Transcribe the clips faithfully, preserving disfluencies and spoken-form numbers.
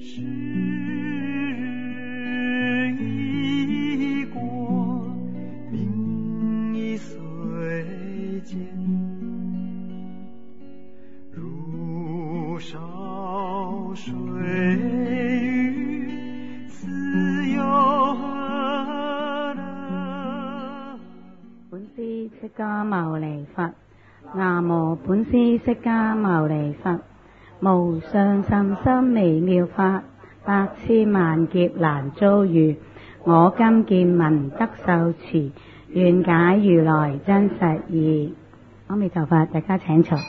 時日已過，命已隨漸，如潮水魚，自由何能。 本師釋迦牟尼佛，南無本師釋迦牟尼佛。無上甚深微妙法，百千萬劫難遭遇。我今見聞得受持，願解如來真實義。阿彌陀佛，大家請坐。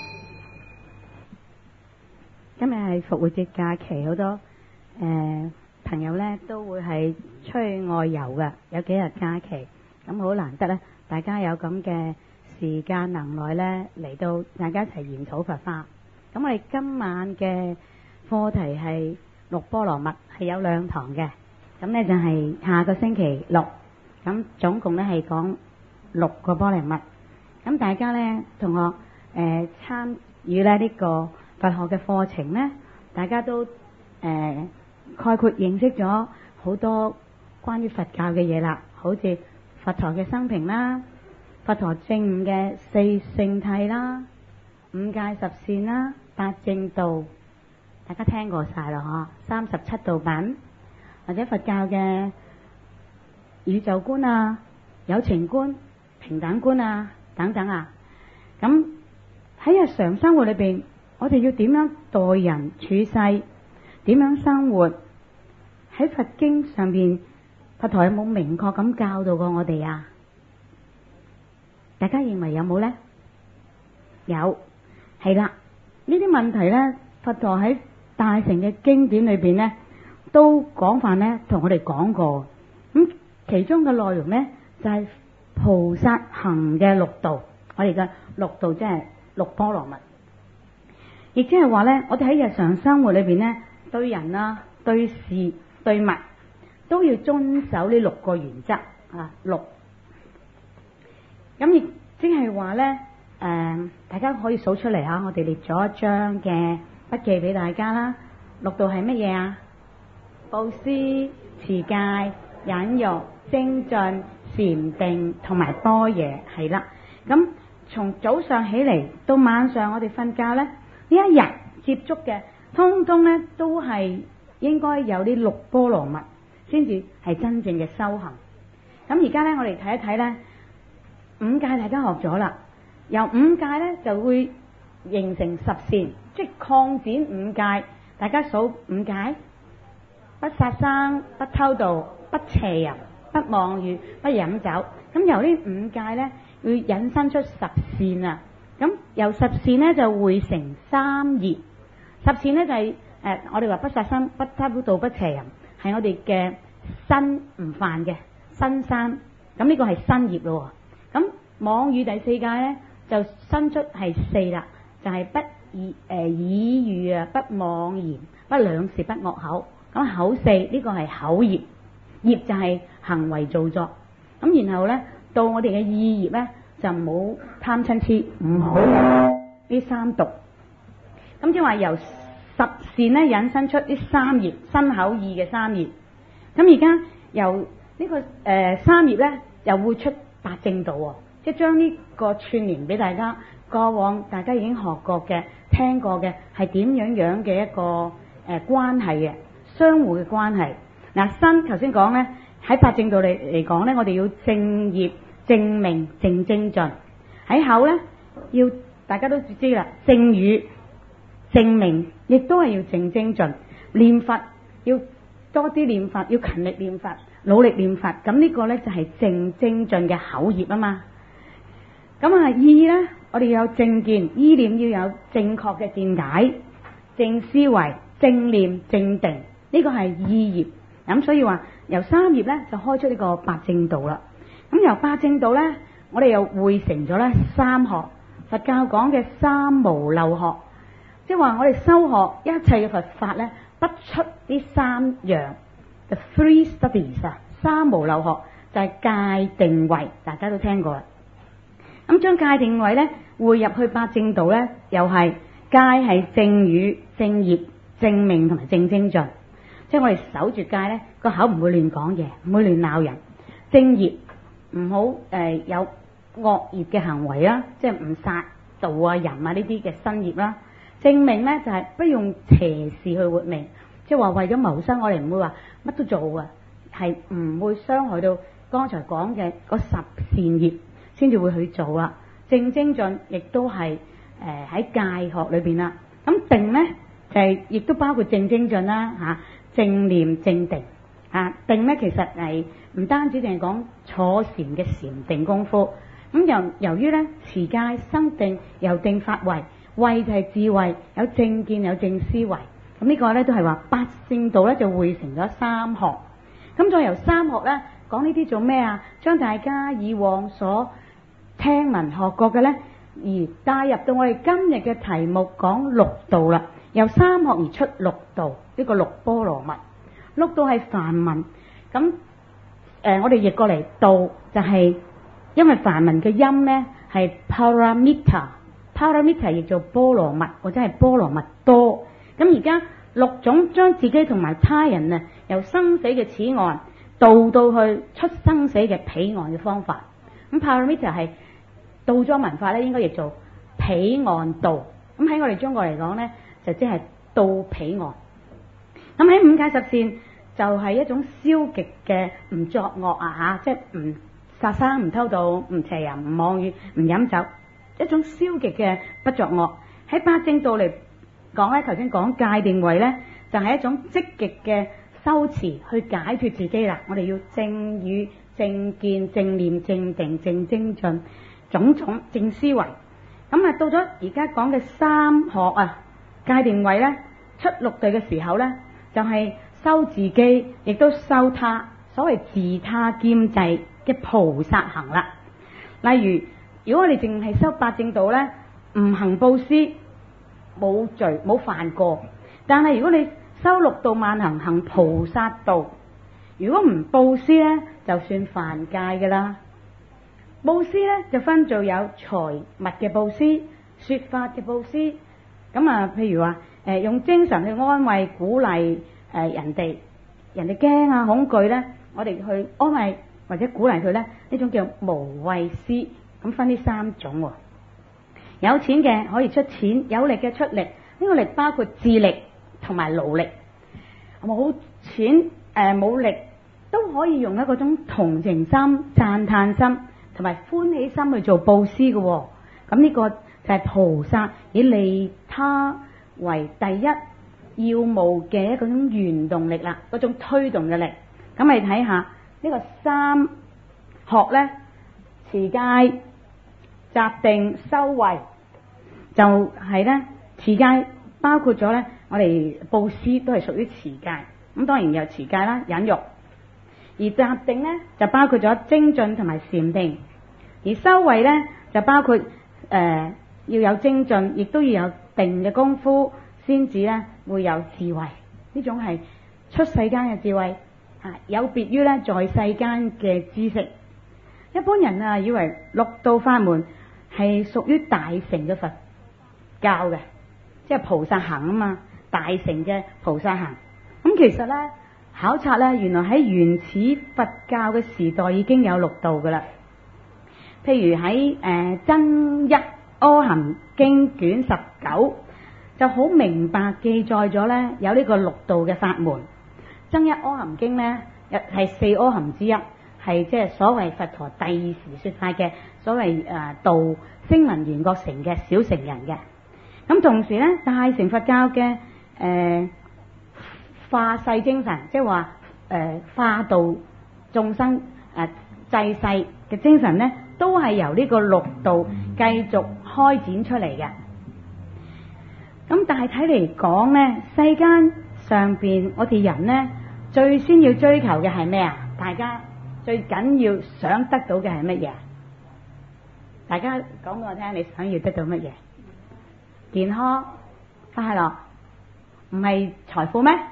今日係復活節假期，好多誒、呃、朋友呢都會係出去外遊嘅，有幾日假期，咁好難得呢，大家有咁嘅時間能耐呢嚟到大家一齊研討佛法。咁我哋今晚嘅課題係六波羅蜜，係有兩堂嘅。咁呢就係下個星期六，咁總共呢係講六個波羅蜜。咁大家呢同學誒、呃、參與咧呢個佛學嘅課程呢，大家都誒、呃、概括認識咗好多關於佛教嘅嘢啦，好似佛陀嘅生平啦，佛陀證悟嘅四聖諦啦，五戒十善啦，八正道，大家聽過晒啦嗬，三十七道品，或者佛教嘅宇宙觀啊、有情觀、平等觀啊等等啊。咁喺日常生活裏邊，我哋要點樣待人處世，點樣生活？喺佛經上邊，佛陀有冇明確咁教導過我哋啊？大家認為有冇呢？有，係啦。呢啲問題呢，佛陀喺大乘嘅經典裏邊呢，都廣泛呢同我哋講過。咁其中嘅內容呢，就係、是、菩薩行嘅六道。我哋嘅六道即係六波羅蜜，亦即係話呢，我哋喺日常生活裏邊呢，對人啊、對事、對物都要遵守呢六個原則啊。六咁亦即係話呢。誒、呃，大家可以數出嚟吓，我哋列咗一張嘅筆記俾大家啦。六道係乜嘢啊？布施、持戒、忍辱、精進、禪定同埋般若，係啦。咁從早上起嚟到晚上我哋瞓覺咧，呢一日接觸嘅，通通咧都係應該有啲六波羅蜜，先至係真正嘅修行。咁而家咧，我哋睇一睇咧，五戒大家學咗啦。由五戒咧就會形成十善，即係擴展五戒。大家數五戒：不殺生、不偷盜、不邪淫、不妄語、不飲酒。咁由呢五戒咧，會引申出十善啊。咁由十善咧就會成三業。十善咧就係、是、誒、呃，我哋話不殺生、不偷盜、不邪淫，係我哋嘅身唔犯嘅身三。咁呢個係身業咯。咁妄語第四戒咧，就生出係四啦，就係、是、不以誒綺語啊，不妄言，不兩舌，不惡口。咁口四呢、這個係口業，業就係行為造作。咁然後咧到我哋嘅意業咧，就唔好貪嗔痴，唔好呢三毒。咁即係話由十善咧引申出呢三業，身口意嘅三業。咁而家由呢、這個誒、呃、三業咧，又會出八正道喎。即係將呢個串聯俾大家，過往大家已經學過嘅、聽過嘅係點樣樣嘅一個誒、呃、關係嘅相互嘅關係。嗱，身頭先講咧喺八正道嚟嚟講咧，我哋要正業、正命、正精進。喺口咧要大家都知啦，正語、正命，亦都係要正精進。念佛要多啲念佛，要勤力念佛，努力念佛。咁呢個咧就係正精進嘅口業啊嘛。咁啊，意咧，我哋要有正見，意念要有正確嘅見解、正思維、正念、正定，呢個係意業。咁所以話由三業咧就開出呢個八正道啦。咁由八正道咧，我哋又匯成咗咧三學，佛教講嘅三無漏學，即係話我哋修學一切嘅佛法咧，不出呢三樣。The three studies 啊，三無漏學就係戒定慧，大家都聽過啦。咁將戒定慧咧匯入去八正道咧，又係戒係正語、正業、正命同埋正精進。 即係我哋守住戒咧，個口唔會亂講嘢，唔會亂鬧人。正業唔好誒有惡業嘅行為啦，即係唔殺盜啊、淫啊呢啲嘅新業啦。正命咧就係、是、不用邪事去活命，即係話為咗謀生，我哋唔會話乜都做啊，係唔會傷害到剛才講嘅嗰十善業先至會去做啦。正精進亦都係誒喺戒學裏邊啦。咁定咧就係、是、亦都包括正精進啦嚇、啊，正念正定啊。定咧其實係唔單止淨係講坐禪嘅禪定功夫。咁由由於咧持戒生定，由定發慧，慧就係智慧，有正見有正思維。咁呢個咧都係話八正道咧就匯成咗三學。咁再由三學咧講呢啲做咩啊？將大家以往所聽聞學過嘅咧，而帶入到我哋今日嘅題目講六道啦。由三學而出六道，呢、這個六波羅蜜。六道係梵文，咁誒、呃、我哋譯過嚟道就係、是。因為梵文嘅音咧係 paramita，paramita 譯做波羅蜜或者係波羅蜜多。咁而家六種將自己同埋他人啊由生死嘅此岸渡到去出生死嘅彼岸嘅方法。咁 paramita 係道莊文化咧應該譯做彼岸道。咁喺我哋中國嚟講咧就即係到彼岸。咁喺五戒十善就係一種消極嘅唔作惡啊嚇，即係唔殺生、唔偷盜、唔邪淫、唔妄語、唔飲酒，一種消極嘅不作惡。喺八正道嚟講咧，頭先講戒定慧咧，就係、是、一種積極嘅修持去解脫自己啦。我哋要正語、正見、正念、正定、正精進，種種正思維。咁啊，到咗而家講嘅三學啊，戒定慧咧，出六道嘅時候咧，就係、是、修自己，亦都修他，所謂自他兼濟嘅菩薩行啦。例如如果我哋淨係修八正道咧，唔行布施冇罪冇犯過，但係如果你修六道萬行行菩薩道，如果唔布施咧就算犯戒㗎啦。布施咧就分做有財物嘅布施、說法嘅布施。咁啊譬如話誒、呃、用精神去安慰鼓勵誒、呃、人哋，人哋驚啊恐懼咧，我哋去安慰或者鼓勵佢咧，呢種叫無畏施。咁分呢三種喎。有錢嘅可以出錢，有力嘅出力。呢、這個力包括智力同埋勞力。冇錢誒冇、呃、力都可以用一個種同情心、讚嘆心同埋歡喜心去做布施嘅。咁呢個就係菩薩以利他為第一要務嘅一種原動力啦，嗰種推動嘅力。咁你睇下呢個三學咧，持戒、集定、修慧，就係咧持戒包括咗咧，我哋布施都係屬於持戒。咁當然有持戒啦，忍辱。而集定咧就包括咗精進同埋禪定，而修慧咧就包括誒、呃、要有精進，亦都要有定嘅功夫，先至咧會有智慧。呢種係出世間嘅智慧啊，有別於咧在世間嘅知識。一般人啊以為六道法門係屬於大乘嘅佛教嘅，即係菩薩行啊嘛，大乘嘅菩薩行。咁其實咧考察咧，原來喺原始佛教嘅時代已經有六道噶啦。譬如喺誒、呃、增一阿含經卷十九就好明白記載咗咧有呢個六道嘅法門。增一阿含經咧係四阿含之一，係即係所謂佛陀第二時說法嘅所謂誒、呃、道聲聞緣覺乘嘅小乘人嘅。咁同時咧大乘佛教嘅誒、呃、化世精神，即係話誒化度眾生誒濟世嘅精神咧，都係由呢個六道繼續開展出嚟嘅。咁大體嚟講咧，世間上邊我哋人咧最先要追求嘅係咩啊？大家最緊要想得到嘅係乜嘢？大家講俾我聽，你想要得到乜嘢？健康、快樂，唔係財富咩？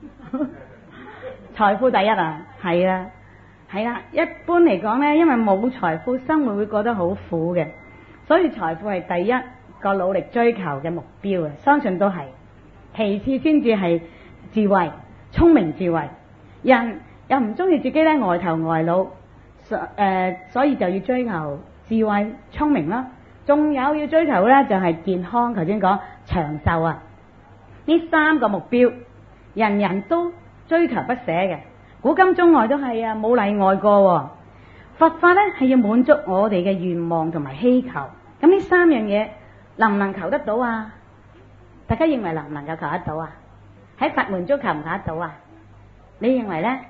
財富第一啊，係啊，係啦。一般嚟講咧，因為冇財富，生活會過得好苦嘅，所以財富係第一個努力追求嘅目標啊。相信都係，其次先至係智慧， 聰明智慧。人又唔中意自己咧呆頭呆腦，所誒所以就要追求智慧聰明啦。仲有要追求咧就係健康，頭先講長壽啊。呢三個目標，人人都追求不捨嘅，古今中外都係啊，冇例外過。佛法咧係要滿足我哋嘅願望同埋希求。咁呢三樣嘢能唔能求得到啊？大家認為能唔能夠求得到啊？喺佛門中求唔求得到啊？你認為咧？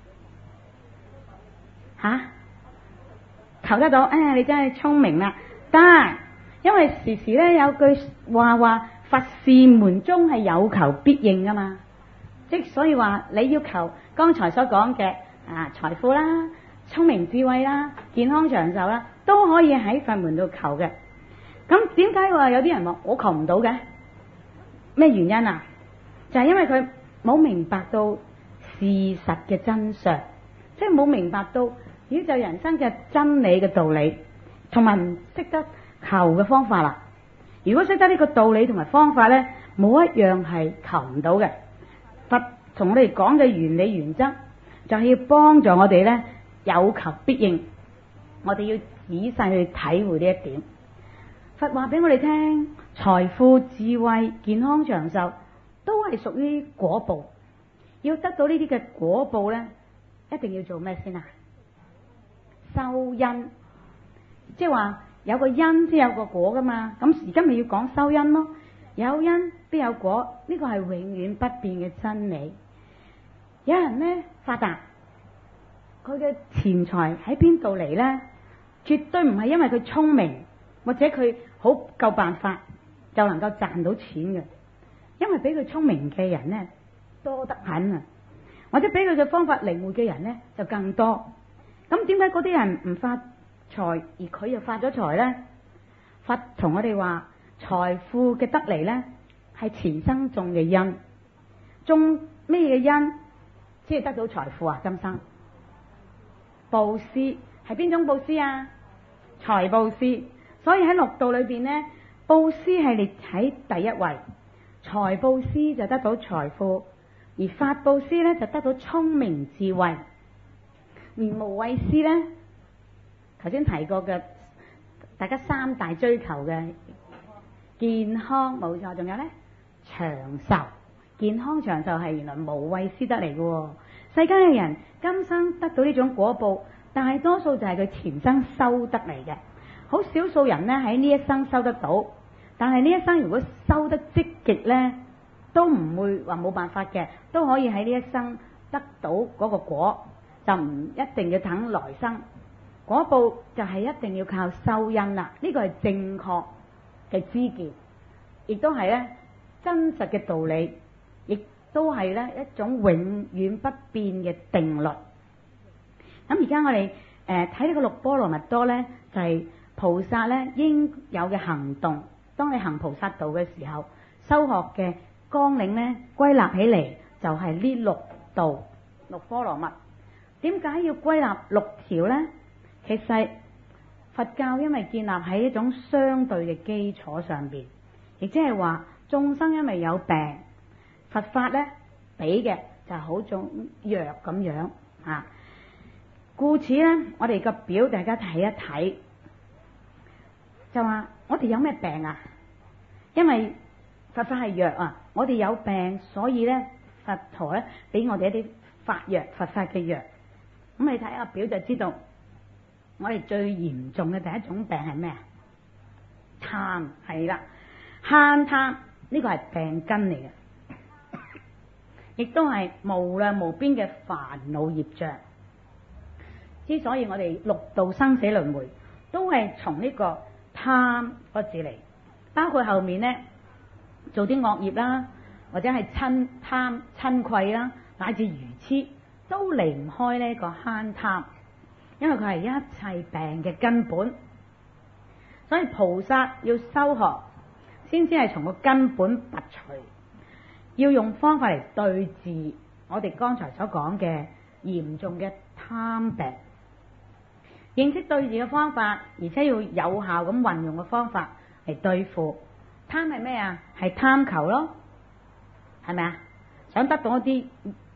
吓、啊？求得到？哎呀，你真係聰明啦！但係因為時時咧有句話話，佛事門中係有求必應噶嘛，即所以話你要求剛才所講嘅啊財富啦、聰明智慧啦、健康長壽啦，都可以喺佛門度求嘅。咁點解話有啲人話我求唔到嘅？咩原因啊？就係因為佢冇明白到事實嘅真相，即係冇明白到宇宙人生嘅真理嘅道理，同埋唔識得求嘅方法啦。如果識得呢個道理同埋方法呢，冇一樣係求唔到嘅。佛同我哋講嘅原理原則，就係要幫助我哋呢有求必應。我哋要仔細去體會呢一點。佛話俾我哋聽，財富、智慧、健康、長壽都係屬於果報。要得到呢啲嘅果報呢，一定要做咩先啊？修因，即係話有個因先有個果噶嘛。咁而家咪要講修因咯。有因必有果，呢個係永遠不變嘅真理。有人呢發達，佢嘅錢財喺邊度嚟呢？絕對唔係因為佢聰明或者佢好夠辦法就能夠賺到錢嘅，因為比佢聰明嘅人呢多得很啊，或者比佢嘅方法靈活嘅人呢就更多。咁點解嗰啲人唔發財而佢又發咗財呢？佛同我哋話，財富嘅得嚟呢係前生種嘅因，種咩嘅因先係得到財富啊？今生布施係邊種布施啊？財布施。所以喺六道裏邊呢，布施係列喺第一位，財布施就得到財富，而法布施呢就得到聰明智慧，而無畏施呢，頭先提過嘅大家三大追求嘅健康冇錯，仲有呢長壽。健康長壽係原來無畏施得嚟嘅。世間嘅人今生得到呢種果報，大多數就係佢前生修得嚟嘅。好少數人呢喺呢一生收得到，但係呢一生如果收得積極呢，都唔會話冇辦法嘅，都可以喺呢一生得到嗰個果，就唔一定要等來生。果報就係一定要靠修因啦，呢個係正確嘅知見，亦都係咧真實嘅道理，亦都係咧一種永遠不變嘅定律。咁而家我哋誒睇呢個六波羅蜜多呢，就係、是。菩薩咧應有嘅行動，當你行菩薩道嘅時候，修學嘅綱領咧歸納起嚟就係呢六道六波羅蜜。點解要歸納六條呢？其實佛教因為建立喺一種相對嘅基礎上邊，亦即係話眾生因為有病，佛法咧俾嘅就係好種藥咁樣啊。故此咧，我哋個表大家睇一睇。就話我哋有咩病啊？因為佛法係藥啊，我哋有病，所以咧佛陀咧俾我哋一啲法藥，佛法嘅藥。咁你睇下表就知道，我哋最嚴重嘅第一種病係咩啊？貪，係啦，慳貪呢個係病根嚟嘅，亦都係無量無邊嘅煩惱業障。之所以我哋六道生死輪迴都係從呢個貪個字嚟，包括後面呢做啲惡業啦，或者係嗔貪嗔恚啦，乃至愚癡，都離唔開呢個慳貪，因為佢係一切病嘅根本。所以菩薩要修學，先至係從個根本拔除，要用方法嚟對治我哋剛才所講嘅嚴重嘅貪病。認識對治嘅方法，而且要有效咁運用嘅方法嚟對付貪。係咩啊？係貪求咯，係咪啊？想得到一啲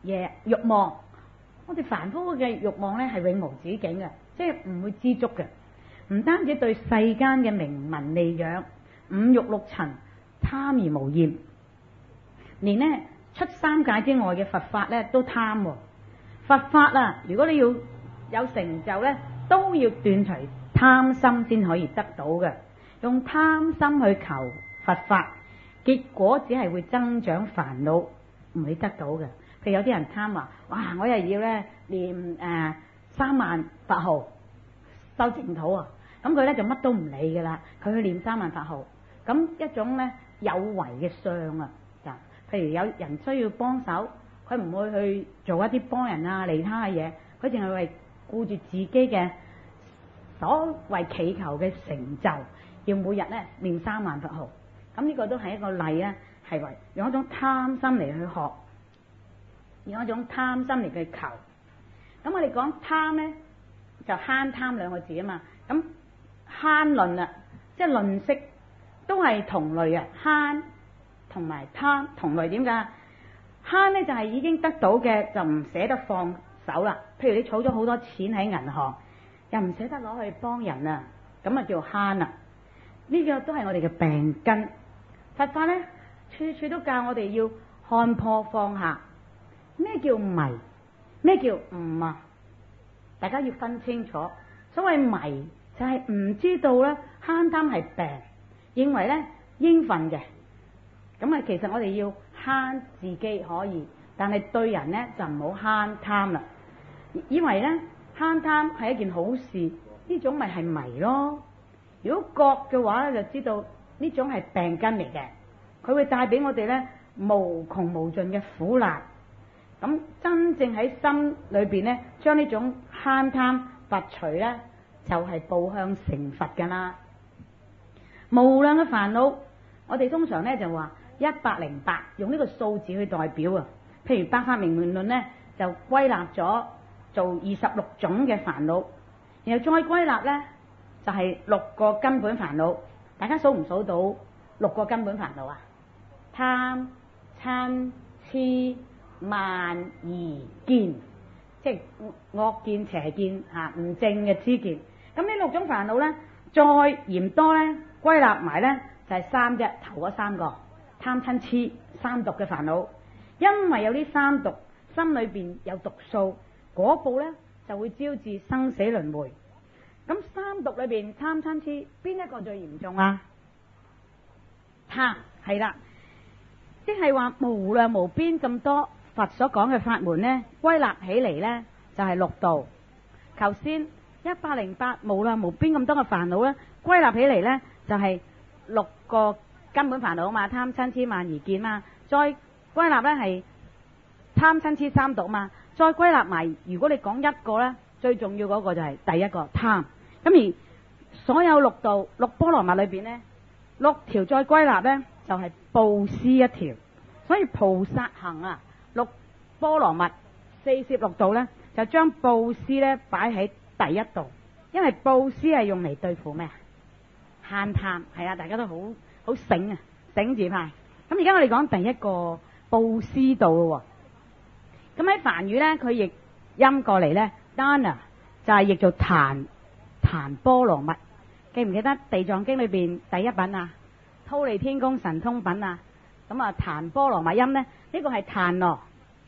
嘢慾望。我哋凡夫嘅慾望咧係永無止境嘅，即係唔會知足嘅。唔單止對世間嘅名聞利養、五欲六塵貪而無厭，連呢出三界之外嘅佛法咧都貪喎。佛法啊，如果你要有成就咧，都要斷除貪心先可以得到嘅。用貪心去求佛法，結果只係會增長煩惱，唔會得到嘅。譬如有啲人貪話，哇！我又要咧念誒、呃、三萬佛號修淨土啊，咁佢咧就乜都唔理噶啦，佢去念三萬佛號，咁一種咧有為嘅相啊。譬如有人需要幫手，佢唔會去做一啲幫人啊利他嘅嘢，佢淨係為顧住自己嘅所謂祈求嘅成就，要每日咧念三萬佛號。咁呢個都係一個例啊，係為用一種貪心嚟去學，用一種貪心嚟去求。咁我哋講貪咧，就慳貪兩個字啊嘛。咁慳吝啊，即係吝嗇，都係同類啊。慳同埋貪同類，點解？慳咧就係已經得到嘅就唔捨得放手啦。譬如你儲咗好多錢喺銀行，又唔捨得攞去幫人啊，咁啊叫慳啦。呢個都係我哋嘅病根。佛法咧處處都教我哋要看破放下。咩叫迷？咩叫悟啊？大家要分清楚。所謂迷就係唔知道咧慳貪係病，認為咧應份嘅。咁啊，其實我哋要慳自己可以，但係對人咧就唔好慳貪啦。以為咧慳貪係一件好事，呢種咪係迷咯。如果覺嘅話咧，就知道呢種係病根嚟嘅，佢會帶俾我哋咧無窮無盡嘅苦難。咁真正喺心裏邊咧，將呢種慳貪拔除咧，就係、是、步向成佛噶啦。無量嘅煩惱，我哋通常咧就話一百零八，用呢個數字去代表啊。譬如《百法明門論》咧，就歸納咗做二十六種嘅煩惱，然後再歸納咧就係、是、六個根本煩惱。大家數唔數到六個根本煩惱啊？貪、嗔、痴、慢、疑、見，即係惡見、邪見嚇，唔正嘅知見。咁呢六種煩惱咧，再嫌多咧，歸納埋咧就係、是、三啫，頭嗰三個貪、嗔、痴三毒嘅煩惱。因為有呢三毒，心裏邊有毒素，嗰步咧就會招致生死輪迴。咁三毒裏邊貪、嗔、痴邊一個最嚴重啊？貪係啦，即係話無量無邊咁多佛所講嘅法門咧，歸納起嚟咧就係、是、六道。頭先一百零八無量無邊咁多嘅煩惱咧，歸納起嚟咧就係、是、六個根本煩惱嘛，貪、嗔、痴、慢、疑、見嘛。再歸納咧係貪、嗔、痴三毒嘛。再歸納埋，如果你講一個咧，最重要嗰個就係第一個貪。咁而所有六道六波羅蜜裏邊咧，六條再歸納咧就係、是、布施一條。所以菩薩行啊，六波羅蜜四攝六道咧，就將布施咧擺喺第一度，因為布施係用嚟對付咩啊？慳貪。係啊，大家都好好醒啊，醒字派。咁而家我哋講第一個布施道咯。咁喺梵語咧，佢譯音過嚟咧 ，dana 就係譯做檀檀波羅蜜。記唔記得地藏經裏邊第一品啊？忉利天宮神通品啊？咁啊，檀波羅蜜音咧，呢、這個係檀羅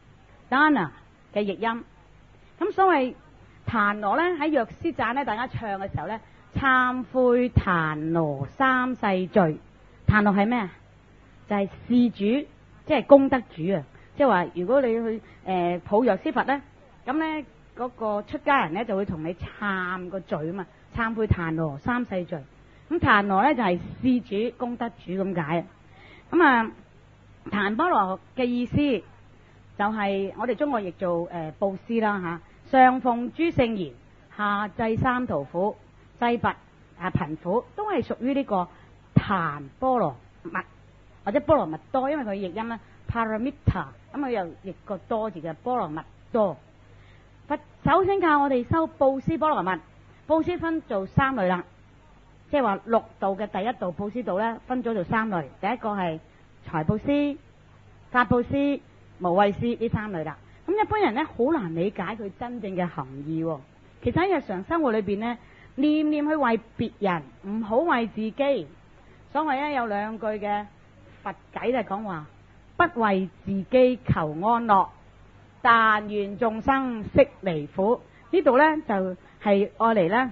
dana 嘅譯音。咁所謂檀羅咧，喺藥師讚咧，大家唱嘅時候咧，懺悔檀羅三世罪。檀羅係咩啊？就係、是、事主，即係功德主啊！即係話，如果你去誒、呃、抱藥師佛咧，咁咧嗰個出家人咧就會同你懺個罪啊嘛，懺悔檀羅三世罪。咁檀羅咧就係、是、事主、功德主咁解啊。咁啊，檀波羅嘅意思就係我哋中國譯做誒布施啦嚇。上奉諸聖賢，下濟三途苦，濟拔啊貧苦，都係屬於呢個檀波羅蜜或者波羅蜜多，因為佢譯音咧 paramita， 咁佢又譯個多字嘅波羅蜜多。佛首先教我哋修布施波羅蜜，布施分做三類啦，即係話六道嘅第一道布施道咧，分咗做三類。第一個係財布施、法布施、無畏施呢三類啦。 咁一般人咧好難理解佢真正嘅含義喎。其實喺日常生活裏邊咧，念念去為別人，唔好為自己。所謂咧有兩句嘅佛偈就係講話，不為自己求安樂，但願眾生悉離苦。呢度咧就係愛嚟咧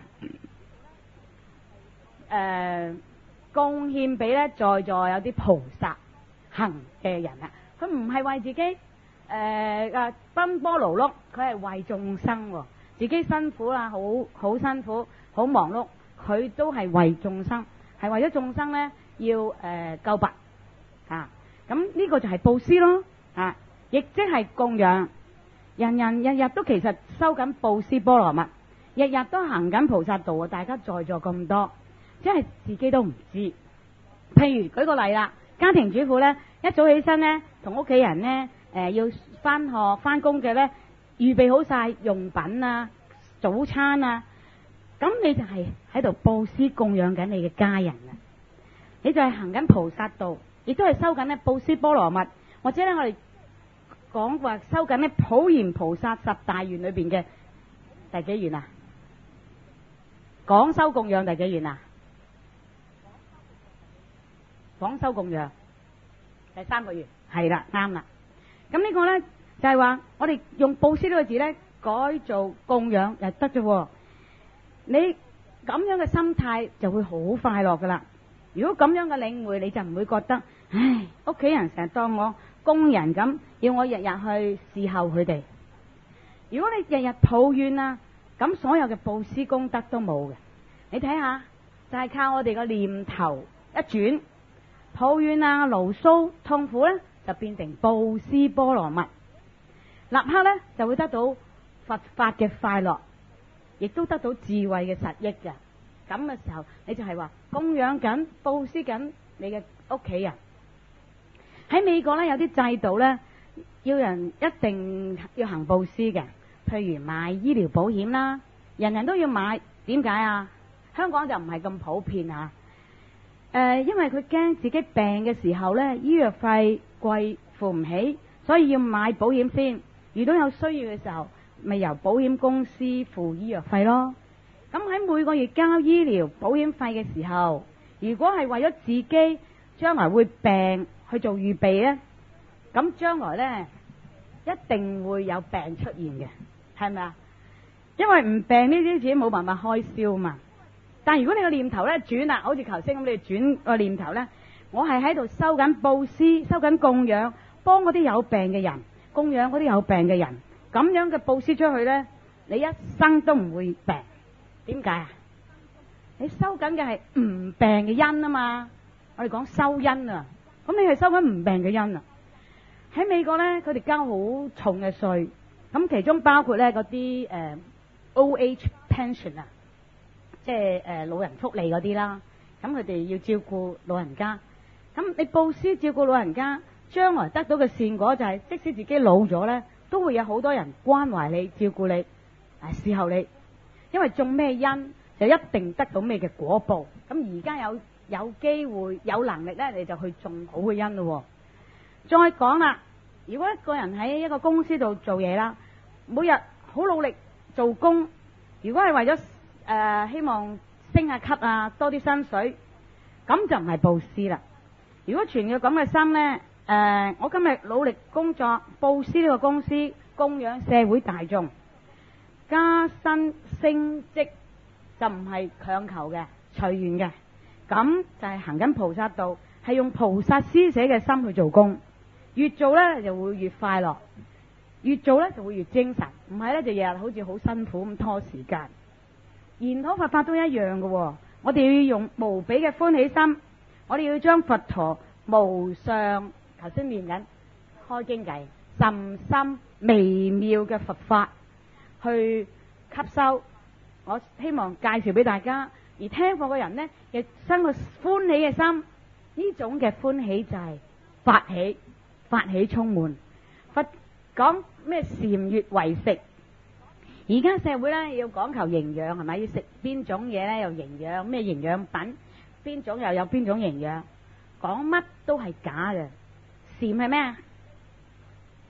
誒貢獻俾咧在座有啲菩薩行嘅人啦。佢唔係為自己誒誒奔波勞碌，佢係為眾生喎。自己辛苦啦，好好辛苦，好忙碌，佢都係為眾生，係為咗眾生咧要誒、呃、救拔啊！咁呢個就係布施咯啊！亦即係供養，人人日日都其實收緊布施波羅蜜，日日都行緊菩薩道啊！大家在座咁多，即係自己都唔知。譬如舉個例啦，家庭主婦咧一早起身咧，同屋企人咧誒、呃、要返學返工嘅咧，預備好晒用品啊、早餐啊，咁你就係喺度布施供養緊你嘅家人啊！你就係行緊菩薩道，亦都係收緊咧布施波羅蜜，或者咧我哋講話收緊咧普賢菩薩十大願裏邊嘅第幾願啊？廣修供養第幾願啊？廣修供養第三個願，係啦，啱啦。咁呢個咧就係話我哋用布施呢個字咧改做供養就得啫。你咁樣嘅心態就會好快樂噶啦。如果咁樣嘅領會，你就唔會覺得唉，屋企人成日當我工人咁，要我日日去侍候佢哋。如果你日日抱怨啊，咁所有嘅布施功德都冇嘅。你睇下，就係靠我哋個念頭一轉，抱怨啊、牢騷、痛苦咧，就變成布施波羅蜜，立刻咧就會得到佛法嘅快樂，亦都得到智慧嘅實益嘅。咁嘅時候，你就係話供養緊、布施緊你嘅屋企人。喺美國咧，有啲制度咧，要人一定要行布施嘅，譬如買醫療保險啦，人人都要買。點解啊？香港就唔係咁普遍啊。誒、呃，因為佢驚自己病嘅時候咧，醫藥費貴付唔起，所以要買保險先。遇到有需要嘅時候，咪由保險公司付醫藥費咯。咁喺每個月交醫療保險費嘅時候，如果係為咗自己將來會病去做預備呢，咁將來呢一定會有病出現嘅，係咪啊？因為唔病呢啲錢冇辦法開銷嘛。但如果你個念頭呢轉啦，好似頭先咁，你轉個念頭呢，我係喺度收緊布施、收緊供養，幫嗰啲有病嘅人，供養嗰啲有病嘅人，咁樣嘅布施出去呢，你一生都唔會病。點解啊？你收緊嘅係唔病嘅因啊嘛，我哋講收因啊，咁你係收緊唔病嘅因啊。喺美國呢，佢哋交好重嘅稅，咁其中包括呢嗰啲誒 O H pension 啊，即係誒老人福利嗰啲啦。咁佢哋要照顧老人家，咁你布施照顧老人家，將來得到嘅善果就係，即使自己老咗呢，都會有好多人關懷你、照顧你、誒侍候你。因為種咩因就一定得到咩嘅果報。咁而家有有機會有能力咧，你就去種好嘅因咯。再講啦，如果一個人喺一個公司度做嘢啦，每日好努力做工，如果係為咗誒、呃、希望升下級啊，多啲薪水，咁就唔係布施啦。如果存有咁嘅心咧，誒、呃、我今日努力工作，布施呢個公司，供養社會大眾。加薪升職就唔係強求嘅，隨緣嘅，咁就係行緊菩薩道，係用菩薩施捨嘅心去做工，越做呢就會越快樂，越做呢就會越精神，唔係呢就日日好似好辛苦咁拖時間。研討佛法都一樣嘅，我哋要用無比嘅歡喜心，我哋要將佛陀無上頭先念緊開經偈甚深微妙嘅佛法去吸收，我希望介紹俾大家，而聽課嘅人呢，亦生個歡喜嘅心，呢種嘅歡喜就係法喜，法喜充滿。佛講咩禪悦為食，而家社會呢要講求營養，係咪？要食邊種嘢呢？又營養，咩營養品，邊種又有邊種營養，講乜都係假嘅。禪係咩啊？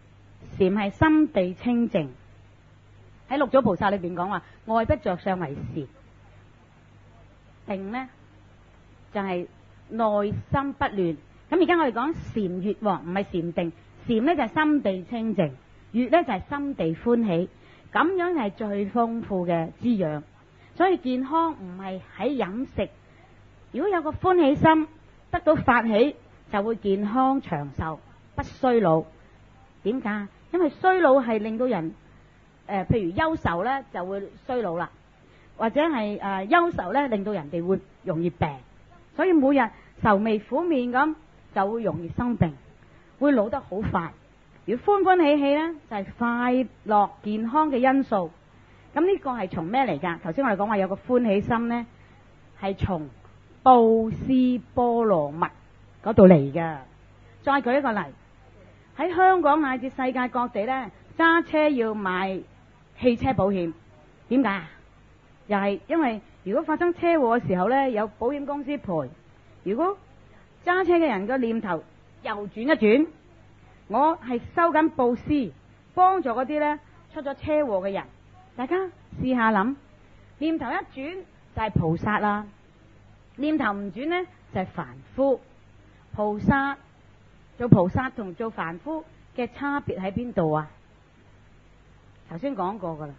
禪係心地清淨。喺六祖菩薩裏邊講話，外不着相為禪。定呢就係、是、內心不亂。咁而家我哋講禪悅，唔係禪定。禪呢就係、是、心地清淨，悅呢就係、是、心地歡喜。咁樣係最豐富嘅滋養。所以健康唔係喺飲食。如果有個歡喜心，得到發起，就會健康長壽，不衰老。點解？因為衰老係令到人誒、呃，譬如憂愁咧就會衰老啦，或者係誒憂愁咧令到人哋會容易病。所以每日愁眉苦面咁就會容易生病，會老得好快。如果歡歡喜喜咧，就係、是、快樂健康嘅因素。咁呢個係從咩嚟㗎？頭先我哋講話有個歡喜心咧，係從布施波羅蜜嗰度嚟㗎。再舉一個例，喺香港乃至世界各地咧，揸車要買汽車保險，點解啊？又係因為如果發生車禍嘅時候咧，有保險公司賠。如果揸車嘅人個念頭又轉一轉，我係收緊布施，幫助嗰啲咧出咗車禍嘅人。大家試下諗，念頭一轉就係菩薩啦，念頭唔轉呢就係凡夫。菩薩做菩薩同做凡夫嘅差別喺邊度啊？頭先講過噶啦，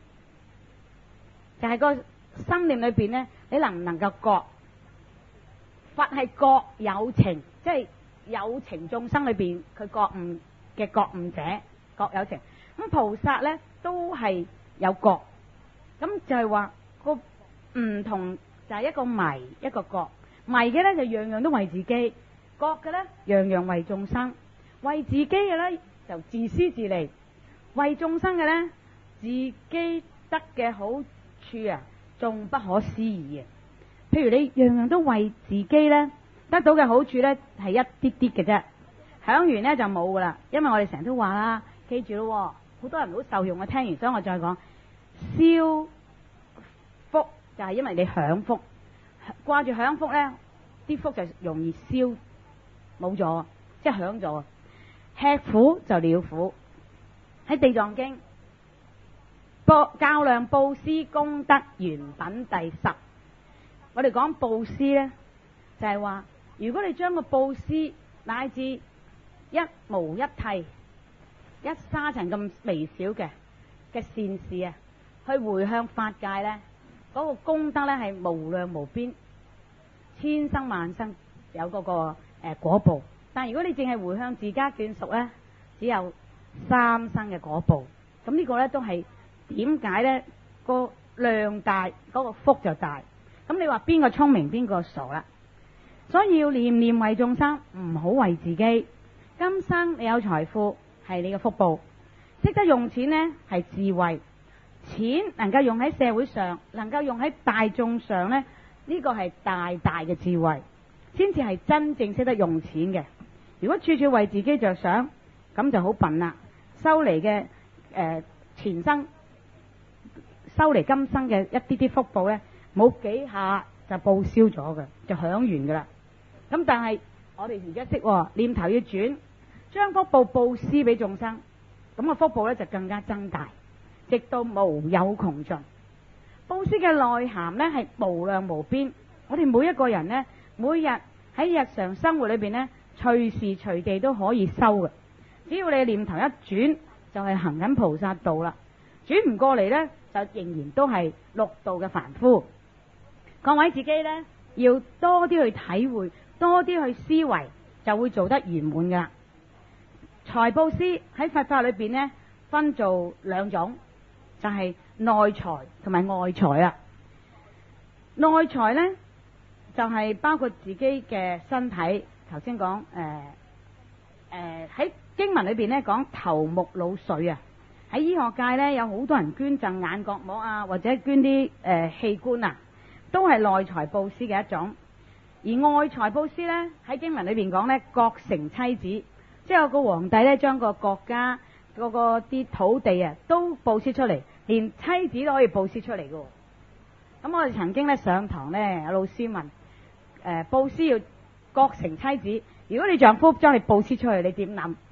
就係個心念裏邊呢，你能唔能夠覺？佛係覺有情，即係有情眾生裏邊佢覺悟嘅覺悟者，覺有情。咁菩薩呢都係有覺，咁就係話個唔同就係一個迷一個覺。迷嘅呢就樣樣都為自己，覺嘅呢樣樣為眾生。為自己嘅呢就自私自利，為眾生嘅呢自己得嘅好處啊，仲不可思議啊！譬如你樣樣都為自己呢，得到嘅好處呢係一啲啲嘅啫，享完呢就冇噶啦。因為我哋成日都話啦，記住咯，好多人好受用。我聽完，所以我再講，消福就係因為你享福，掛住享福呢，啲福就容易消冇咗，即係享咗。吃苦就了苦。喺地藏經較量布施功德原品第十，我哋講布施呢，就係話如果你將個布施乃至一毛一剃、一沙塵咁微小嘅嘅善事啊，去回向法界呢，嗰個功德呢係無量無邊，千生萬生有嗰個誒果報。但如果你淨係回向自家眷屬呢，只有三生嘅果報。咁呢個呢都係點解呢？個量大，嗰個福就大。咁你話邊個聰明邊個傻啦？所以要念念為眾生，唔好為自己。今生你有財富係你嘅福報，識得用錢呢係智慧。錢能夠用喺社會上，能夠用喺大眾上呢，呢個係大大嘅智慧，先至係真正識得用錢嘅。如果處處為自己着想，咁就好笨啦。收嚟嘅誒前生收嚟今生嘅一啲啲福報呢，冇幾下就報銷咗嘅，就享完噶啦。咁但係我哋而家識念頭要轉，將福報布施俾眾生，咁個福報呢就更加增大，直到無有窮盡。布施嘅內涵呢係無量無邊。我哋每一個人呢，每日喺日常生活裏邊呢，隨時隨地都可以收嘅。只要你念頭一轉，就係行緊菩薩道啦。轉唔過嚟呢，就仍然都係六道嘅凡夫。各位自己呢，要多啲去體會，多啲去思維，就會做得圓滿噶啦。財布施喺佛法裏邊呢，分做兩種，就係內財同埋外財啦。內財呢，就係包括自己嘅身體。頭先講誒誒喺經文裏邊呢講頭目腦髓啊。喺醫學界呢，有好多人捐贈眼角膜啊，或者捐啲誒、呃、器官啊，都係內財布施嘅一種。而外財布施呢，喺經文裏邊講呢，各成妻子，即係有個皇帝呢，將個國家嗰個啲土地啊都布施出嚟，連妻子都可以布施出嚟嘅。咁我哋曾經呢，上堂呢，有老師問誒、呃、布施要各成妻子，如果你丈夫將你布施出去，你點諗？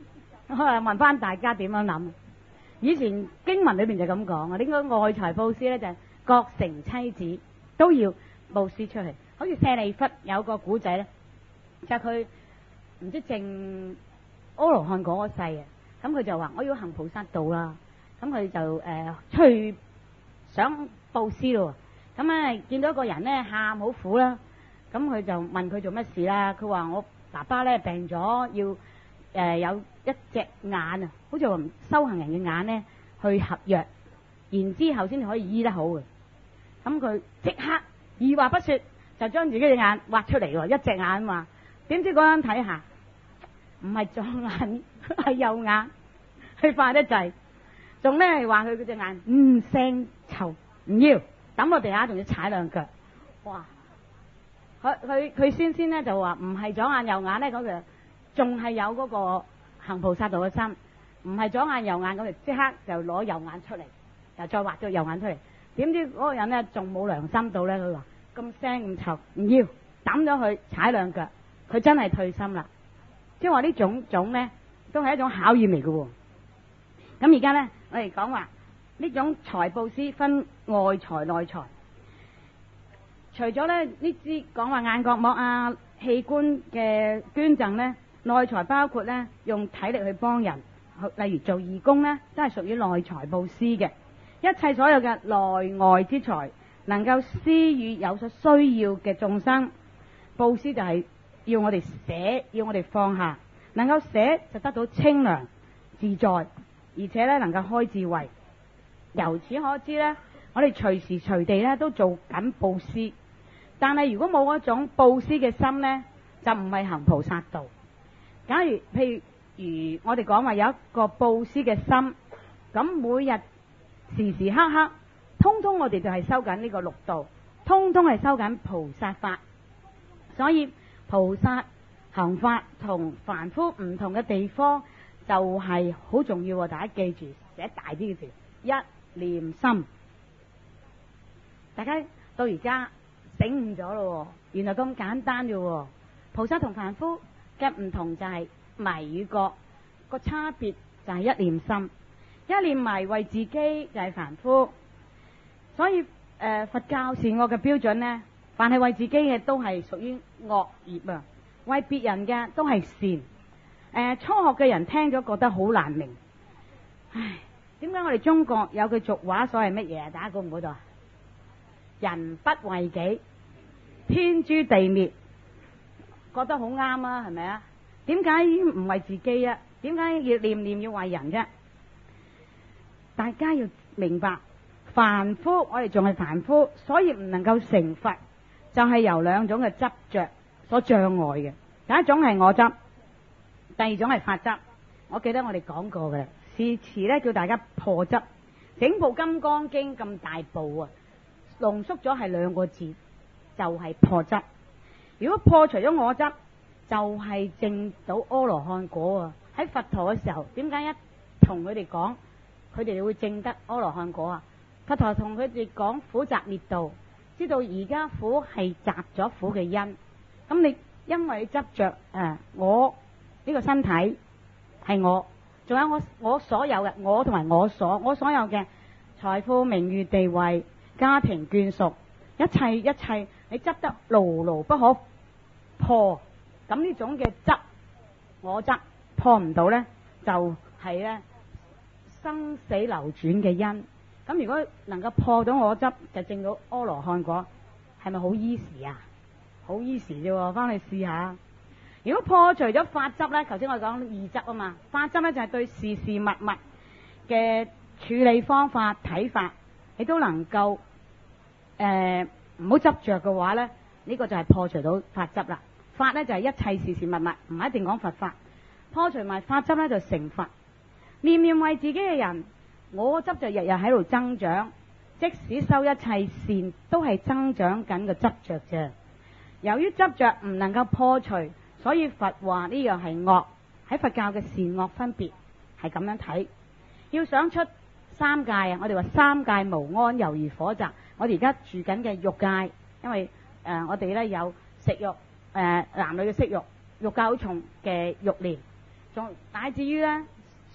我問翻大家點樣諗？以前經文裏邊就咁講啊，呢個愛財布施咧就係各城妻子都要布施出去。好似舍利弗有個古仔咧，就係佢唔知正阿羅漢嗰個世啊，咁佢就話我要行菩薩道啦，咁佢就誒出去想布施咯，咁啊見到一個人咧喊好苦啦，咁佢就問佢做乜事啦，佢話我爸爸咧病咗，要誒、呃、有一隻眼啊，好似話修行人嘅眼咧去合藥，然之後先至可以醫得好嘅。咁佢即刻二話不說就將自己嘅眼挖出嚟喎，一隻眼嘛。點知嗰陣睇下唔係左眼係右眼，佢快得滯，仲咧話佢嗰隻眼唔腥臭，唔要抌落地下，仲要踩兩腳。哇！佢佢佢先先咧就話唔係左眼右眼咧，嗰個仲係有嗰個行菩薩道嘅心，唔係左眼右眼，咁就即刻就攞右眼出嚟，又再畫咗右眼出嚟。點知嗰個人咧仲冇良心到咧，佢話咁腥咁臭，唔要抌咗佢，踩兩腳，佢真係退心啦。即係話呢種種咧都係一種考驗嚟嘅。咁而家咧我哋講話呢種財布施分外財內財。除咗咧呢支講話眼角膜啊器官嘅捐贈咧，內財包括咧用體力去幫人，例如做義工咧，都係屬於內財布施嘅。一切所有嘅內外之財，能夠施予有所需要嘅眾生，布施就係要我哋捨，要我哋放下，能夠捨就得到清涼自在，而且咧能夠開智慧。由此可知咧，我哋隨時隨地咧都做緊布施。但係如果冇嗰種布施嘅心呢，就唔係行菩薩道。假如譬如我哋講話有一個布施嘅心，咁每日時時刻刻，通通我哋就係修緊呢個六道，通通係修緊菩薩法。所以菩薩行法同凡夫唔同嘅地方就係好重要，大家記住寫大啲嘅字，一念心。大家到而家醒悟咗咯，原來咁簡單嘅。菩薩同凡夫嘅唔同就係迷與覺，個差別就係一念心。一念迷為自己就係凡夫，所以誒、呃、佛教善惡嘅標準呢，凡係為自己嘅都係屬於惡業啊，為別人嘅都係善。誒、呃、初學嘅人聽咗覺得好難明，唉，點解我哋中國有句俗話所謂乜嘢啊？大家估唔估到啊？人不為己，天誅地滅，覺得好啱啊，係咪啊？點解唔為自己啊？點解要念念要為人啫？大家要明白，凡夫我哋仲係凡夫，所以唔能夠成佛，就係由兩種嘅執着所障礙嘅。第一種係我執，第二種係法執。我記得我哋講過嘅啦，是詞咧叫大家破執。整部《金剛經》咁大部啊，濃縮咗係兩個字，就係破執。如果破除咗我執，就係證到阿羅漢果啊！喺佛陀嘅時候，點解一同佢哋講，佢哋會證得阿羅漢果啊？佛陀同佢哋講苦集滅道，知道而家苦係集咗苦嘅因。咁你因為執着誒，我呢個身體係我，仲有我我所有嘅，我同埋我所我所有嘅財富、名譽、地位、家庭、眷屬，一切一切，你執得牢牢不可破。咁呢種嘅執，我執破唔到呢，就係咧生死流轉嘅因。咁如果能夠破到我執，就證到阿羅漢果，係咪好 easy 啊？好 easy 啫，翻去試下。如果破除咗法執呢，頭先我講二執啊嘛，法執呢就係對事事物物嘅處理方法睇法，你都能夠誒唔好執着嘅話呢，呢個就係破除到法執啦。法呢就係一切事事物物，唔係一定講佛法。破除埋法執呢就成佛。念念為自己嘅人，我執就日日喺度增長，即使修一切善，都係增長緊個執着啫。由於執着唔能夠破除，所以佛話呢樣係惡。喺佛教嘅善惡分別係咁樣睇。要想出三界啊，我哋話三界無安，猶如火宅。我哋而家住緊嘅欲界，因為誒、呃、我哋咧有食欲。誒、呃，男女嘅色欲，欲界好重嘅欲念，仲乃至於咧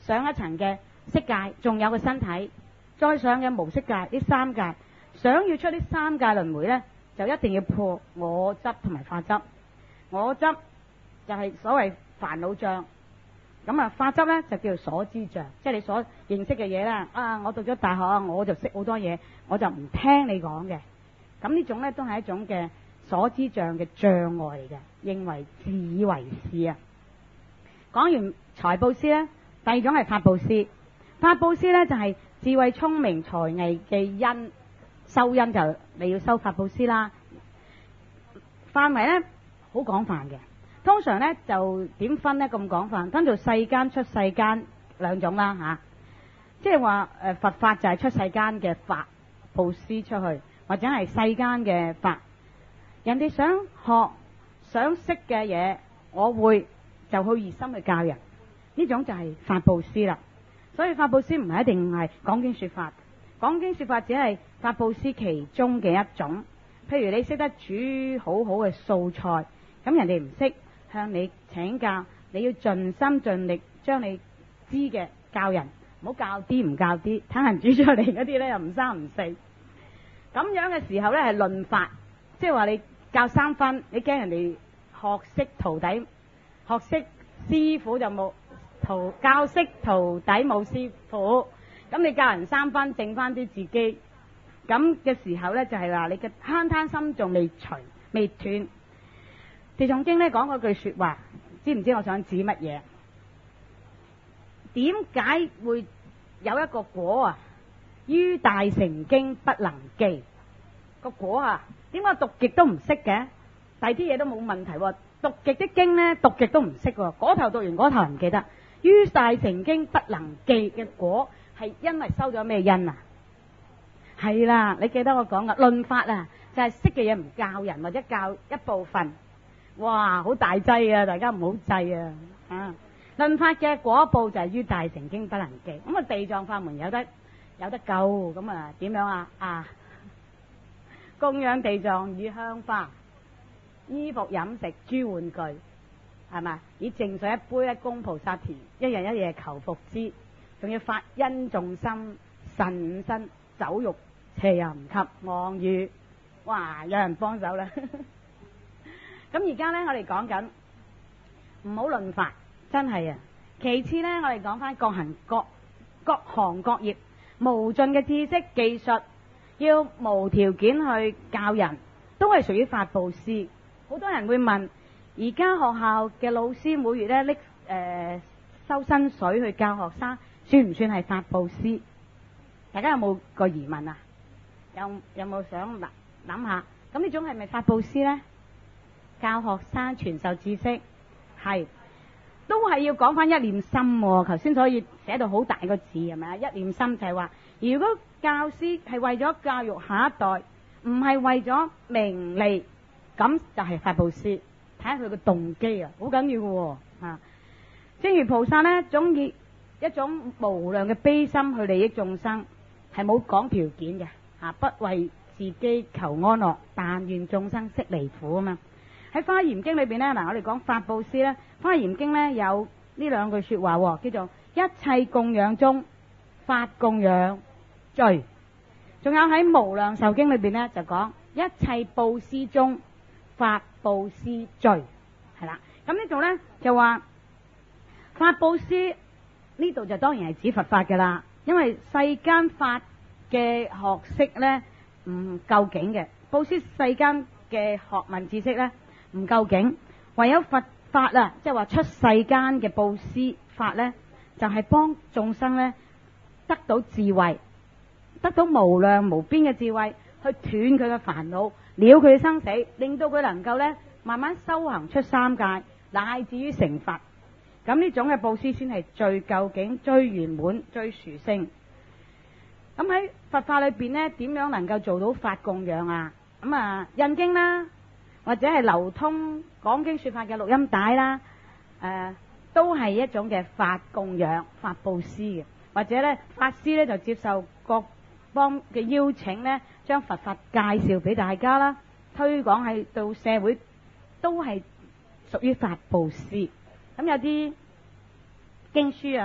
上一層嘅色界，仲有個身體，再上嘅無色界，呢三界，想要出呢三界輪迴呢，就一定要破我執同埋法執。我執就係所謂煩惱障，咁啊法執呢就叫做所知障，即係你所認識嘅嘢啦。啊，我讀咗大學啊，我就識好多嘢，我就唔聽你講嘅。咁呢種呢都係一種嘅所知障嘅障礙嚟嘅，認為自以為是啊。講完財布施呢，第二種係法布施。法布施呢就係智慧聰明才藝嘅因，修因就你要修法布施啦。範圍呢好廣泛嘅，通常呢就點分呢？咁廣泛，分做世間出世間兩種啦吓，即係話誒佛法就係出世間嘅法布施出去，或者係世間嘅法。人哋想學想識嘅嘢，我會就去熱心去教人，呢種就係法布施啦。所以法布施唔係一定係講經說法，講經說法只係法布施其中嘅一種。譬如你識得煮好好嘅素菜，咁人哋唔識向你請教，你要盡心盡力將你知嘅教人，唔好教啲唔教啲，睇人煮出嚟嗰啲呢又唔三唔四。咁樣嘅時候呢係論法，即係話你教三分，你驚人哋學識徒弟，學識師傅就冇徒教識徒弟冇師傅，咁你教人三分，剩翻啲自己。咁嘅時候呢，就係話你嘅慳貪心仲未除未斷。地藏經呢講嗰句說話，知唔知我想指乜嘢？點解會有一個果啊？於大乘經不能記個果啊？點解讀極都唔識嘅？第啲嘢都冇問題喎，讀極啲經呢，讀極都唔識喎。嗰頭讀完嗰頭唔記得。於大乘經不能記嘅果係因為收咗咩因啊？係啦，你記得我講噶論法啊，就係識嘅嘢唔教人或者教一部分，哇，好大劑啊！大家唔好制啊！啊，論法嘅果報就係於大乘經不能記。咁啊，地藏法門有得有得救，咁啊點樣啊？啊，供養地藏以香花、衣服、飲食、諸玩具，係嘛？以淨水一杯一供菩薩田，一日一夜求復之，仲要發殷重心、神五身、酒肉。邪淫及妄語，哇！有人幫手啦。咁而家呢，我哋講緊唔好論法，真係啊。其次呢，我哋講翻各行各各行各業無盡嘅知識技術，要無條件去教人，都係屬於法布施。好多人會問，而家學校嘅老師每月呢拎誒收薪水去教學生，算唔算係法布施？大家有冇個疑問啊？有有冇想諗諗下？咁呢種係咪法布施呢？教學生傳授知識，係都係要講翻一念心喎。頭先所以寫到好大個字係咪啊？一念心就係話，如果教師係為咗教育下一代，唔係為咗名利，咁就係法布施。睇下佢個動機啊，好緊要嘅喎啊！正如菩薩呢，總以一種無量嘅悲心去利益眾生，係冇講條件嘅。啊！不為自己求安樂，但願眾生悉離苦啊嘛。喺《華嚴經》裏邊呢，嗱我哋講法布施呢，《華嚴經》呢有呢兩句說話，叫做一切供養中，法供養最。仲有喺《無量壽經》裏邊呢，就講一切布施中，法布施最。係啦，咁呢度呢，就話法布施呢度就當然係指佛法噶啦，因為世間法嘅學識呢唔夠境嘅，布施世間嘅學問知識呢唔夠境，唯有佛法啊，即係話出世間嘅布施法呢，就係幫眾生呢得到智慧，得到無量無邊嘅智慧，去斷佢嘅煩惱，了佢嘅生死，令到佢能夠呢慢慢修行出三界，乃至於成佛。咁呢種嘅布施先係最究竟、最圓滿、最殊勝。咁喺佛法裏邊呢，點樣能夠做到法供養啊？咁啊，印經啦，或者係流通講經說法嘅錄音帶啦，誒、呃，都係一種嘅法供養、法布施嘅。或者呢，法師呢就接受各方嘅邀請呢，將佛法介紹俾大家啦，推廣喺到社會，都係屬於法布施。咁有啲經書啊，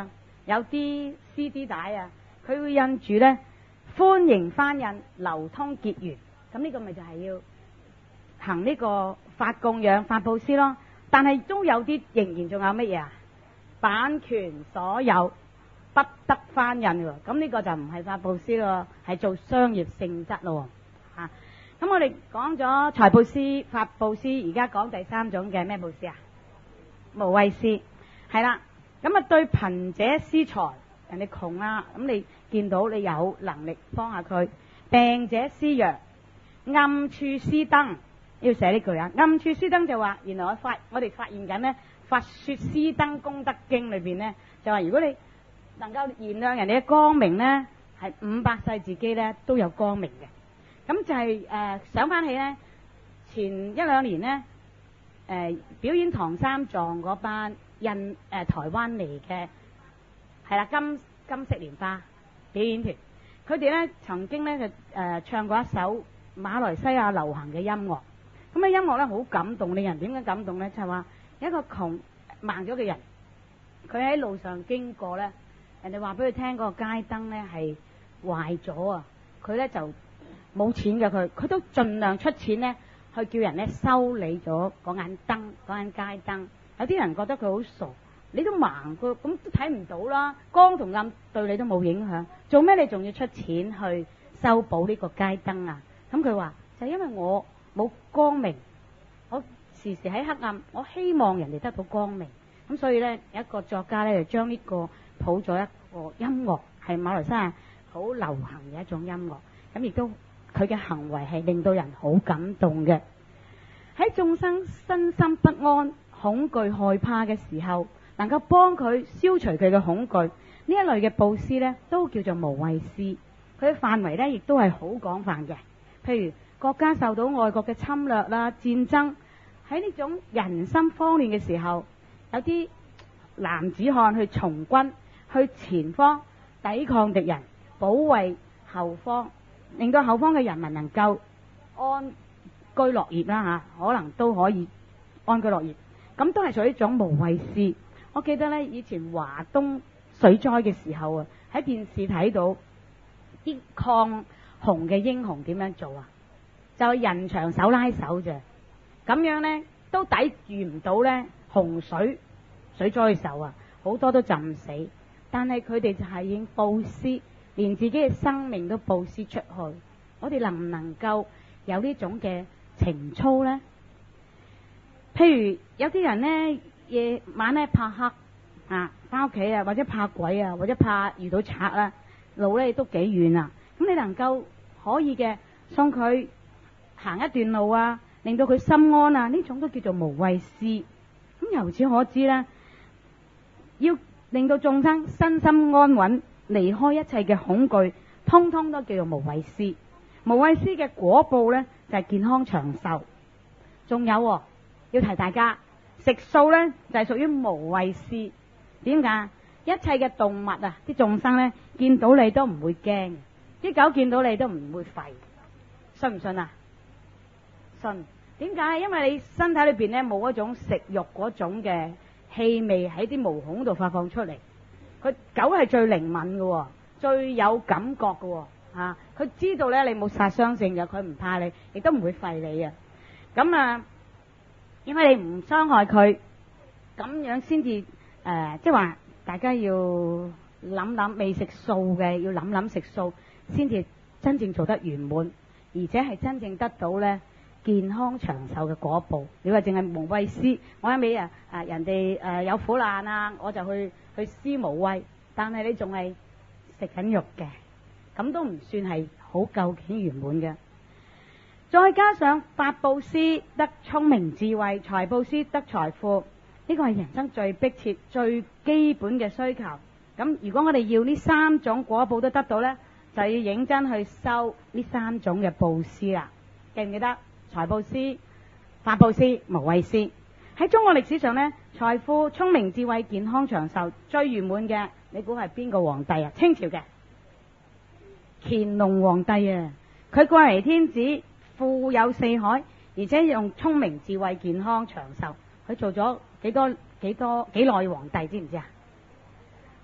有啲 C D 帶啊，佢會印住咧歡迎翻印、流通結緣。咁呢個咪就係要行呢個發供養、發布施咯。但係都有啲仍然仲有乜嘢啊？版權所有不得翻印喎。咁呢個就唔係發布施咯，係做商業性質咯。嚇！咁我哋講咗財布施、法布施，而家講第三種嘅咩布施啊？無畏施。係啦。咁啊對貧者施財，人哋窮啦，咁你見到你有能力幫下佢。病者施藥，暗處施燈。要寫呢句啊！暗處施燈就話，原來我發我哋發現緊呢，《佛說施燈功德經》裏邊呢，就話如果你能夠燃亮人哋嘅光明呢，係五百世自己呢都有光明嘅。咁就係、是、誒、呃、想翻起呢，前一兩年呢，誒、呃、表演唐三藏嗰班印誒、呃、台灣嚟嘅係啦金金色蓮花表演團，佢哋呢曾經呢就誒、呃、唱過一首馬來西亞流行嘅音樂。咁嘅音樂咧好感動，令人點解感動咧？就係話一個窮盲咗嘅人，佢喺路上經過咧，人哋話俾佢聽個街燈咧係壞咗啊！佢咧就冇錢嘅，佢佢都盡量出錢咧去叫人咧修理咗嗰眼燈嗰眼街燈。有啲人覺得佢好傻，你都盲佢咁都睇唔到啦，光同暗對你都冇影響，做咩你仲要出錢去修補呢個街燈啊？咁佢話就係因為我冇光明，我時時喺黑暗，我希望人哋得到光明。咁所以呢，有一個作家呢，就將呢個譜咗一個音樂，係馬來西亞好流行嘅一種音樂。咁亦都佢嘅行為係令到人好感動嘅。喺眾生身心不安、恐懼、害怕嘅時候，能夠幫佢消除佢嘅恐懼，呢一類嘅布施呢，都叫做無畏施。佢嘅範圍呢，亦都係好廣泛嘅。譬如國家受到外國嘅侵略啦、戰爭，喺呢種人心慌亂嘅時候，有啲男子漢去從軍，去前方抵抗敵人，保衛後方，令到後方嘅人民能夠安居樂業啦嚇，可能都可以安居樂業，咁都係屬於一種無畏施。我記得呢，以前華東水災嘅時候啊，喺電視睇到啲抗洪嘅英雄點樣做啊？就人長手拉手啫，咁樣呢都抵禦唔到呢洪水水災嘅時候啊，好多都浸死。但係佢哋就係已經布施，連自己嘅生命都布施出去。我哋能唔能夠有呢種嘅情操呢？譬如有啲人呢，夜晚呢怕黑啊，翻屋企啊，或者怕鬼啊，或者怕遇到賊啦，路呢都幾遠啊。咁你能夠可以嘅送佢行一段路啊，令到佢心安啊，呢種都叫做無畏施。咁由此可知呢，要令到眾生身心安穩，離開一切嘅恐懼，通通都叫做無畏施。無畏施嘅果報呢，就係、是、健康長壽。仲有、哦、要提大家，食素呢，就係、是、屬於無畏施。點解？一切嘅動物啊，啲眾生呢，見到你都唔會驚，啲狗見到你都唔會吠，信唔信啊？信。點解？因為你身體裏邊呢，冇一種食慾嗰種嘅氣味喺啲毛孔度發放出嚟。佢狗係最靈敏嘅、哦，最有感覺嘅、哦，啊！佢知道咧你冇殺傷性嘅，佢唔怕你，亦都唔會吠你啊。咁啊，因為你唔傷害佢，咁樣先至誒，即係話大家要諗諗未食素嘅，要諗諗食素，先至真正做得圓滿，而且係真正得到咧健康長壽嘅果報。你話淨係無畏施，我一味啊啊人哋誒有苦難啊，我就去去施無畏，但係你仲係食緊肉嘅，咁都唔算係好究竟圓滿嘅。再加上法布施得聰明智慧，財布施得財富，呢個係人生最迫切、最基本嘅需求。咁如果我哋要呢三種果報都得到呢，就要認真去修呢三種嘅布施啦。記唔記得？財布施、法布施、無畏施。喺中國歷史上呢，財富、聰明智慧、健康長壽最圓滿嘅，你估係邊個皇帝啊？清朝嘅乾隆皇帝啊！佢貴為天子，富有四海，而且用聰明智慧、健康長壽，佢做咗幾多幾多幾耐皇帝？知唔知啊？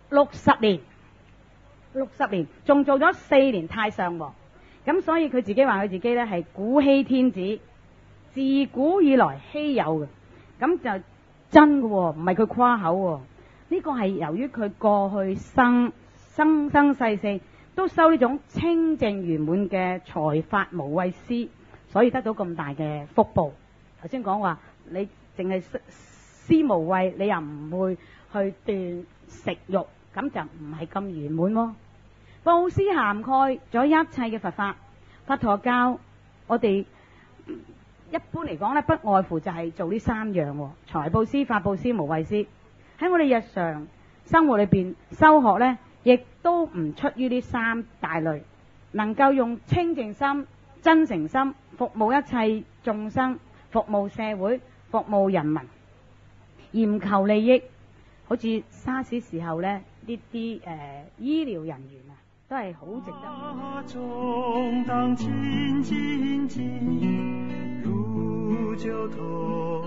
六十年，六十年仲做咗四年太上皇，咁所以佢自己話佢自己呢係古稀天子，自古以來稀有嘅，咁就真嘅喎，唔係佢誇口喎。呢個係由於佢過去生生生世世都修呢種清淨圓滿嘅財法無畏施，所以得到咁大嘅福報。頭先講話你淨係施無畏，你又唔會去斷食慾，咁就唔係咁圓滿喎。布施涵蓋咗一切嘅佛法，佛陀教我哋一般嚟講呢，不外乎就係做呢三樣喎：財布施、法布施、無畏施。喺我哋日常生活裏邊修學呢，亦都唔出於呢三大類，能夠用清淨心、真誠心服務一切眾生，服務社會，服務人民，而唔求利益。好似沙士時候呢，呢啲誒醫療人員啊，都係好值得。 眾當親近近，如酒同